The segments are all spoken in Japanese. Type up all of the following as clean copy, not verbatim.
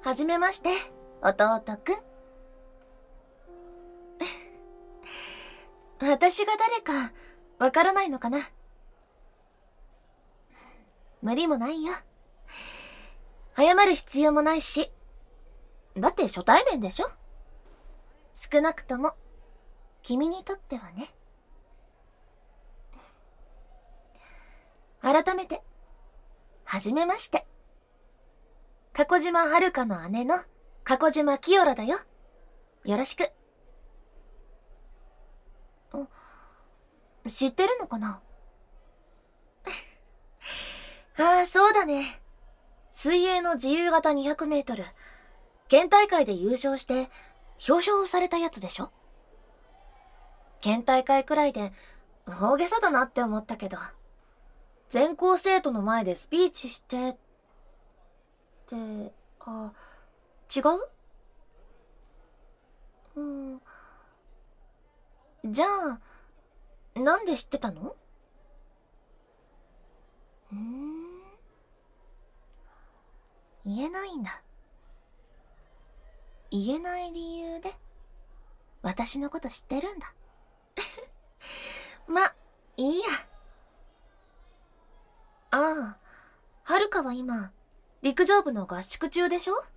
はじめまして、弟くん。私が誰か、わからないのかな？無理もないよ。謝る必要もないし。だって初対面でしょ？少なくとも、君にとってはね。改めて、はじめまして。加古島遥の姉の加古島清良だよ。よろしく。知ってるのかな？ああ、そうだね。水泳の自由形200メートル、県大会で優勝して表彰されたやつでしょ？県大会くらいで大げさだなって思ったけど、全校生徒の前でスピーチして、って、あ、違う？じゃあ、なんで知ってたの？言えないんだ。言えない理由で、私のこと知ってるんだ。ま、いいや。ああ、はるかは今、陸上部の合宿中でしょ？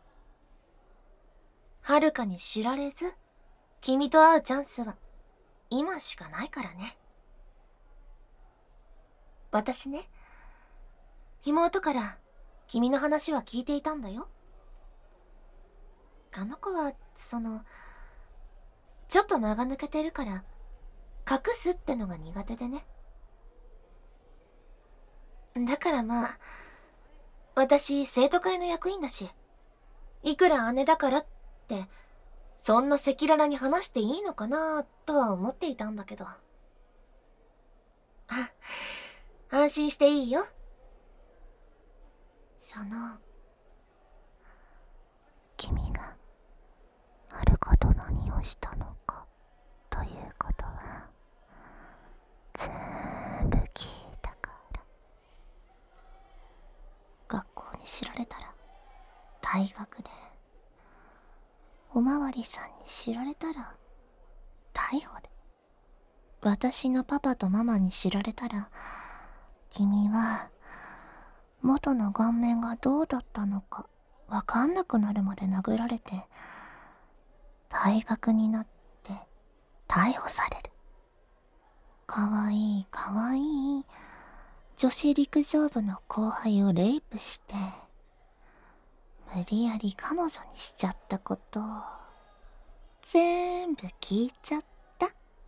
はるかに知られず、君と会うチャンスは、今しかないからね。私ね、妹から君の話は聞いていたんだよ。あの子は、ちょっと間が抜けてるから、隠すってのが苦手でね。だからまあ、私生徒会の役員だし、いくら姉だからって、そんな赤裸々に話していいのかなとは思っていたんだけど。あ、安心していいよ。 君がはるかと何をしたのかということは全部聞いたから。学校に知られたら退学で、おまわりさんに知られたら逮捕で、私のパパとママに知られたら、君は元の顔面がどうだったのかわかんなくなるまで殴られて、退学になって逮捕される。かわいいかわいい女子陸上部の後輩をレイプして、無理やり彼女にしちゃったことを全部聞いちゃった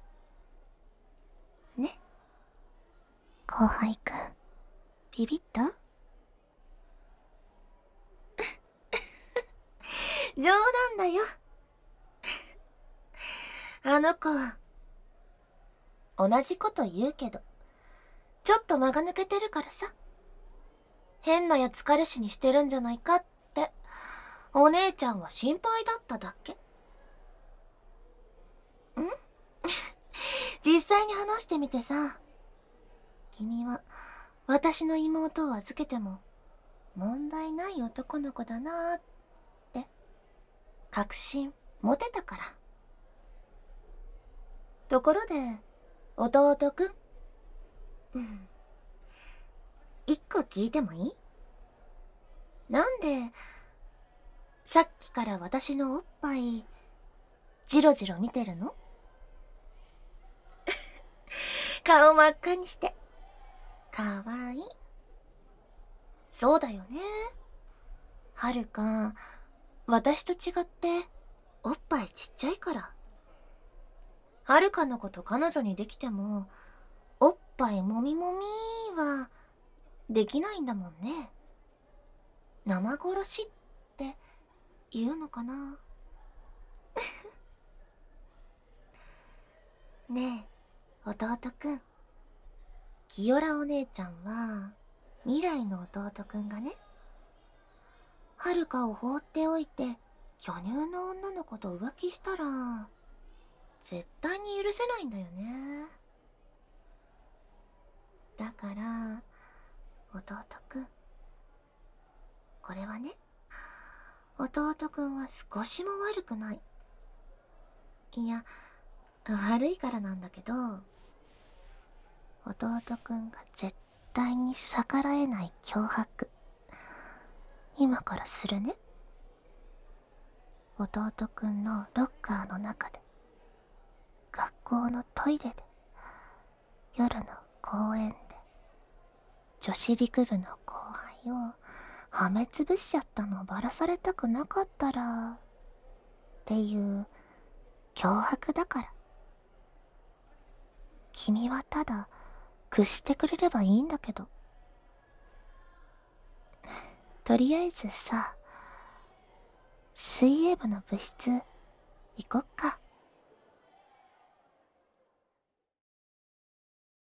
ね。後輩くん、ビビった？ 冗談だよ。あの子、同じこと言うけど、ちょっと間が抜けてるからさ。変なやつ彼氏にしてるんじゃないかって、お姉ちゃんは心配だっただけ。実際に話してみてさ、君は私の妹を預けても問題ない男の子だなーって確信持てたから。ところで、弟くん。一個聞いてもいい？なんで、さっきから私のおっぱい、じろじろ見てるの？顔真っ赤にして。かわいい。そうだよね。はるか、私と違って、おっぱいちっちゃいから。はるかのこと彼女にできても、おっぱいもみもみは、できないんだもんね。生殺しって言うのかな？ねえ、弟くん。清良お姉ちゃんは、未来の弟くんがね、はるかを放っておいて、巨乳の女の子と浮気したら、絶対に許せないんだよね。だから、弟くん。これはね、 弟くんは少しも悪くない。いや、悪いからなんだけど、 弟くんが絶対に逆らえない脅迫、今からするね。弟くんのロッカーの中で、学校のトイレで、夜の公園で、女子陸部の後輩をはめつぶしちゃったのをバラされたくなかったらっていう脅迫だから。君はただ屈してくれればいいんだけど。とりあえずさ、水泳部の部室行こっか。